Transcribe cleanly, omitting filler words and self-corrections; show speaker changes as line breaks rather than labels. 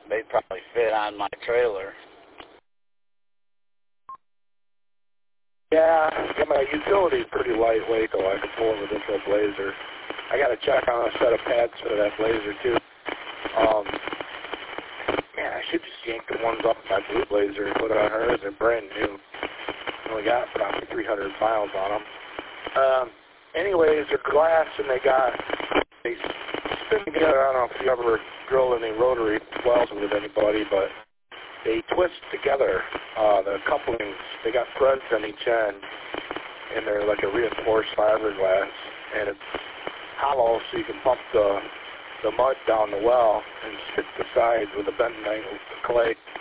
they'd probably fit on my trailer.
Yeah, my utility's pretty lightweight, though. I can pull it with this little Blazer. I got to check on a set of pads for that Blazer, too. Man, I should just yank the ones off my blue Blazer and put it on hers. They're brand new. Only got probably 300 miles on them. Anyways, they're glass, and they spin together. I don't know if you ever drilled any rotary wells with anybody, but they twist together. The couplings, they got threads on each end, and they're like a reinforced fiberglass, and it's hollow, so you can pump the mud down the well and stick the sides with a bentonite clay